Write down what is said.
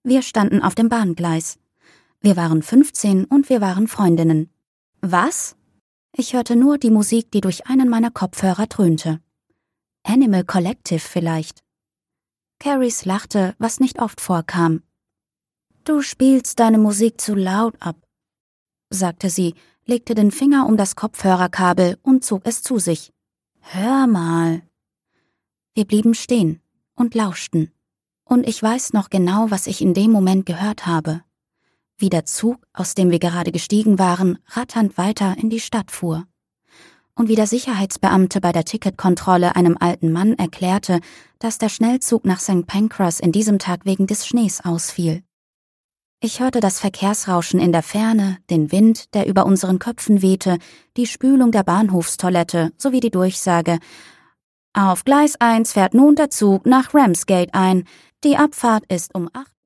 Wir standen auf dem Bahngleis. Wir waren 15 und wir waren Freundinnen. Was? Ich hörte nur die Musik, die durch einen meiner Kopfhörer dröhnte. Animal Collective vielleicht. Carries lachte, was nicht oft vorkam. »Du spielst deine Musik zu laut ab«, sagte sie, legte den Finger um das Kopfhörerkabel und zog es zu sich. »Hör mal.« Wir blieben stehen und lauschten. Und ich weiß noch genau, was ich in dem Moment gehört habe. Wie der Zug, aus dem wir gerade gestiegen waren, ratternd weiter in die Stadt fuhr. Und wie der Sicherheitsbeamte bei der Ticketkontrolle einem alten Mann erklärte, dass der Schnellzug nach St. Pancras in diesem Tag wegen des Schnees ausfiel. Ich hörte das Verkehrsrauschen in der Ferne, den Wind, der über unseren Köpfen wehte, die Spülung der Bahnhofstoilette sowie die Durchsage: Auf Gleis 1 fährt nun der Zug nach Ramsgate ein. Die Abfahrt ist um 8